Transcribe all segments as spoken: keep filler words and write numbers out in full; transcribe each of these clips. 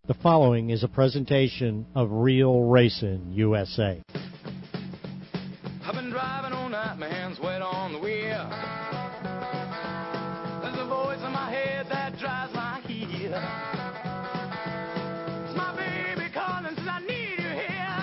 The following is a presentation of Real Racing U S A. I've been driving all night, my hands wet on the wheel. There's a voice in my head that drives my heel. It's my baby calling, says I need you here.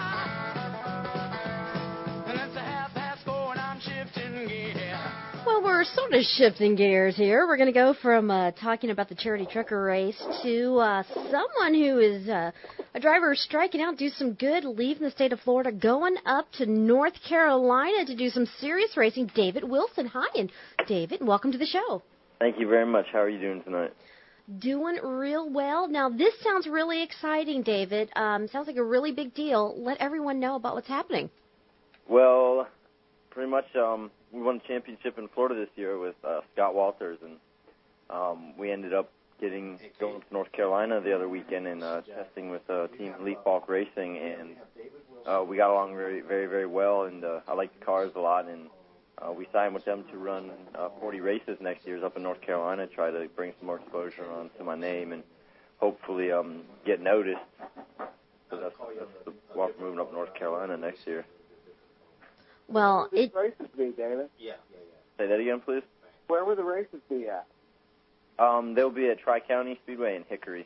And it's a half past four and I'm shifting gear. Well, we're sort of shifting gears here. We're going to go from uh, talking about the charity trucker race to uh, someone who is uh, a driver striking out, do some good, leaving the state of Florida, going up to North Carolina to do some serious racing. David Wilson. Hi, and David, welcome to the show. Thank you very much. How are you doing tonight? Doing real well. Now, this sounds really exciting, David. Um, sounds like a really big deal. Let everyone know about what's happening. Well, pretty much um, we won a championship in Florida this year with uh, Scott Walters, and um, we ended up getting going to North Carolina the other weekend and uh, testing with uh, Team Elite Falk Racing, and uh, we got along very, very, very well, and uh, I like the cars a lot, and uh, we signed with them to run uh, forty races next year up in North Carolina, try to bring some more exposure onto my name, and hopefully um, get noticed. So that's, that's the, while we're moving up to North Carolina next year. Well, Where it. would the races be, David? Yeah, yeah, yeah. Say that again, please. Where would the races be at? Um, they'll be at Tri-County Speedway in Hickory.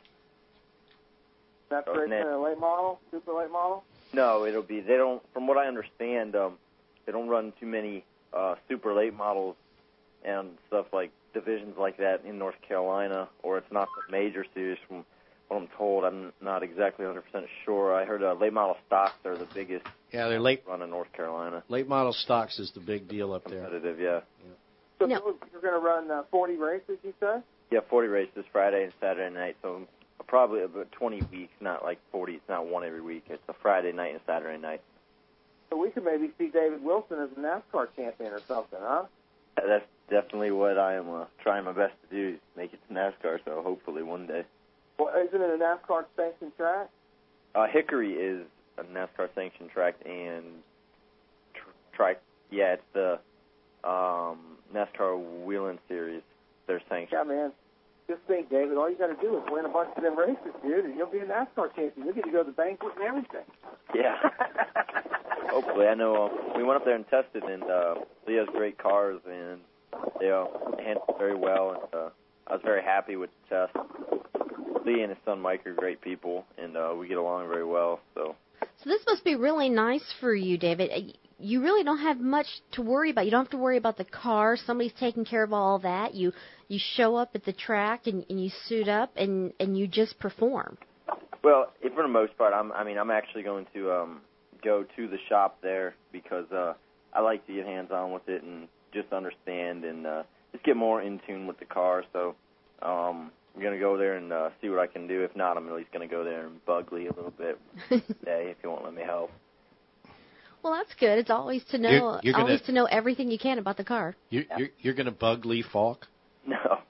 That's Oh, racing net. a late model, super late model? No, it'll be, they don't, from what I understand, um, they don't run too many uh, super late models and stuff like divisions like that in North Carolina, or it's not the major series from what I'm told. I'm not exactly one hundred percent sure. I heard uh, late model stocks are the biggest Yeah, they're late. run in North Carolina. Late model stocks is the big deal up there. Competitive, yeah. So No. those- you're going to run uh, forty races, you said? Yeah, forty races Friday and Saturday night, so probably about twenty weeks, not like forty. It's not one every week. It's a Friday night and Saturday night. So we could maybe see David Wilson as a NASCAR champion or something, huh? That's definitely what I am uh, trying my best to do, make it to NASCAR, so hopefully one day. Well, isn't it a NASCAR sanctioned track? Uh, Hickory is a NASCAR sanctioned track, and tr- tri- yeah, it's the um, NASCAR Wheeling Series. They're sanctioned. Yeah, man. Just think, David, all you got to do is win a bunch of them races, dude, and you'll be a NASCAR champion. You'll get to go to the banquet and everything. Yeah. Hopefully. I know uh, we went up there and tested, and uh, Lee has great cars, and they uh, handled very well, and uh, I was very happy with the test. Lee and his son Mike are great people, and uh, we get along very well. So. So this must be really nice for you, David. Uh, You really don't have much to worry about. You don't have to worry about the car. Somebody's taking care of all that. You you show up at the track and, and you suit up and, and you just perform. Well, if for the most part, I'm, I mean, I'm actually going to um, go to the shop there because uh, I like to get hands-on with it and just understand and uh, just get more in tune with the car. So um, I'm going to go there and uh, see what I can do. If not, I'm at least going to go there and bug Lee a little bit today if he won't let me help. Well, that's good. It's always to know You're- you're gonna- always to know everything you can about the car. You, you're you're going to bug Lee Falk? No.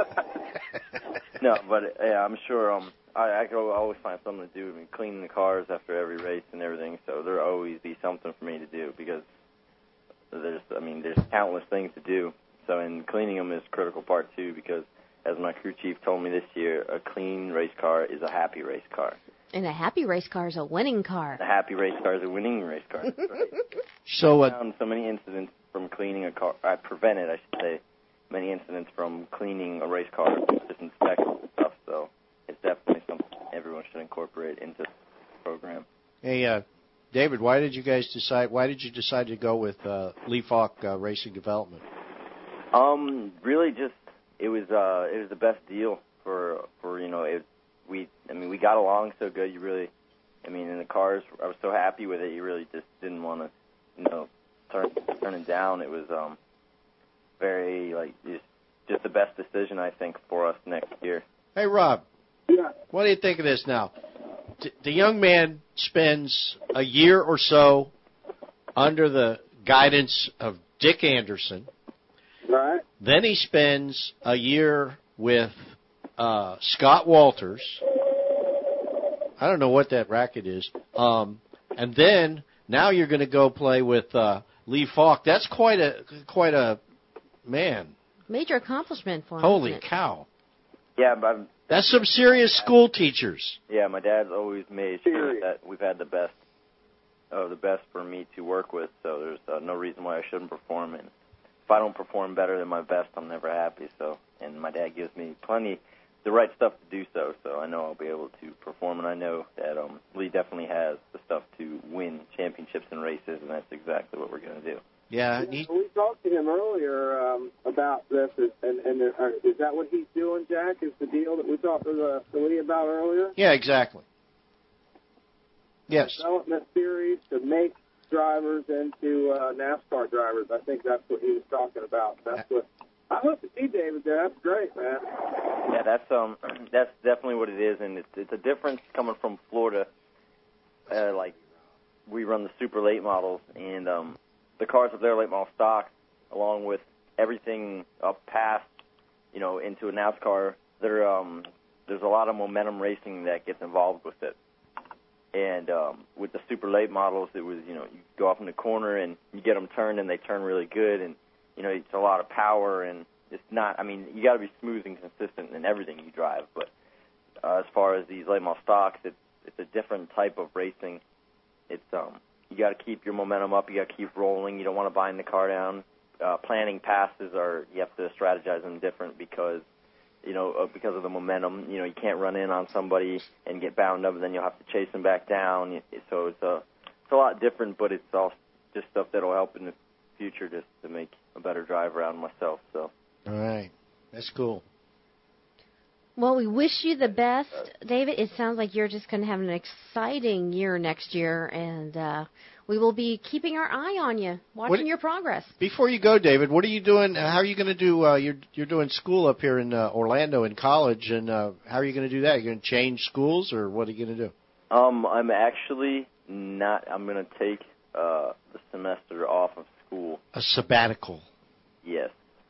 No, but yeah, I'm sure um, I, I could always find something to do. I mean, cleaning the cars after every race and everything, so there'll always be something for me to do because there's, I mean, there's countless things to do. So, and cleaning them is a critical part too because, as my crew chief told me this year, a clean race car is a happy race car. And a happy race car is a winning car. A happy race car is a winning race car. Right. So, I uh, found so many incidents from cleaning a car. I prevented, I should say, many incidents from cleaning a race car, just inspections and stuff. So it's definitely something everyone should incorporate into the program. hey, uh, David, why did you guys decide? Why did you decide to go with uh, Lee Falk uh, Racing Development? Um, really, just it was uh, it was the best deal for for you know it. We I mean we got along so good. You really, I mean in the cars, I was so happy with it. You really just didn't want to, you know, turn turn it down. It was um. very, like, just, just the best decision, I think, for us next year. Hey, Rob, Yeah. what do you think of this now? D- the young man spends a year or so under the guidance of Dick Anderson. Right. Then he spends a year with uh, Scott Walters. I don't know what that racket is. Um, and then now you're going to go play with uh, Lee Falk. That's quite a quite a man. Major accomplishment for him. Holy isn't it? cow! Yeah, but That's some serious school teachers. Yeah, my dad's always made sure that we've had the best of the best for me to work with, so there's uh, no reason why I shouldn't perform. And if I don't perform better than my best, I'm never happy. So, and my dad gives me plenty the right stuff to do so, so I know I'll be able to perform, and I know that um, Lee definitely has the stuff to win championships and races, and that's exactly what we're going to do. Yeah, he, we talked to him earlier um, about this, and, and uh, is that what he's doing, Jack? Is the deal that we talked to, the, to Lee about earlier? Yeah, exactly. Yes. Development series to make drivers into uh, NASCAR drivers. I think that's what he was talking about. That's what I hope to see David there. That's great, man. Yeah, that's um, that's definitely what it is, and it's it's a difference coming from Florida. Uh, like we run the super late models, and um, the cars up there, late model stock, along with everything up past, you know, into a NASCAR. There um, there's a lot of momentum racing that gets involved with it. And um, with the super late models, it was, you know, you go off in the corner and you get them turned and they turn really good. And, you know, it's a lot of power and it's not, I mean, you got to be smooth and consistent in everything you drive. But uh, as far as these late model stocks, it's, it's a different type of racing. It's, um, you got to keep your momentum up. You got to keep rolling. You don't want to bind the car down. Uh, planning passes are, you have to strategize them different because, you know, uh, because of the momentum. You know, you can't run in on somebody and get bound up, and then you'll have to chase them back down. So it's a, it's a lot different, but it's all just stuff that will help in the future just to make a better driver out of myself. So. All right. That's cool. Well, we wish you the best, David. It sounds like you're just going to have an exciting year next year, and uh, we will be keeping our eye on you, watching what, your progress. Before you go, David, what are you doing? How are you going to do? Uh, you're you're doing school up here in uh, Orlando in college, and uh, how are you going to do that? Are you going to change schools, or what are you going to do? Um, I'm actually not. I'm going to take uh, the semester off of school. A sabbatical. Yes.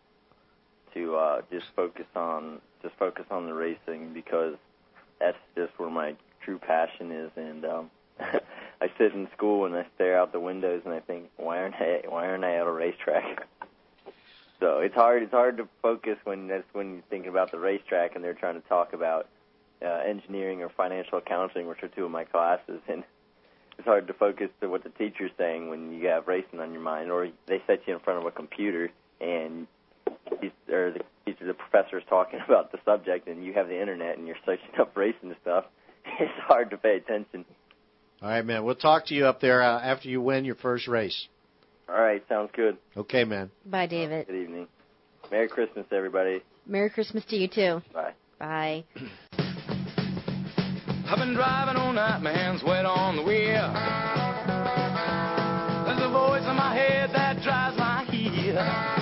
To uh, just focus on just focus on the racing because that's just where my true passion is. And um, I sit in school and I stare out the windows and I think, why aren't I why aren't I at a racetrack? So it's hard it's hard to focus when that's when you think about the racetrack and they're trying to talk about uh, engineering or financial accounting, which are two of my classes, and it's hard to focus to what the teacher's saying when you have racing on your mind, or they set you in front of a computer and he's, or the teacher, the professor's talking about the subject, and you have the internet and you're searching up racing stuff. It's hard to pay attention. All right, man. We'll talk to you up there uh, after you win your first race. All right, sounds good. Okay, man. Bye, David. Good evening. Merry Christmas, everybody. Merry Christmas to you, too. Bye. Bye. I've been driving all night, my hands wet on the wheel. There's a voice in my head that drives my heel.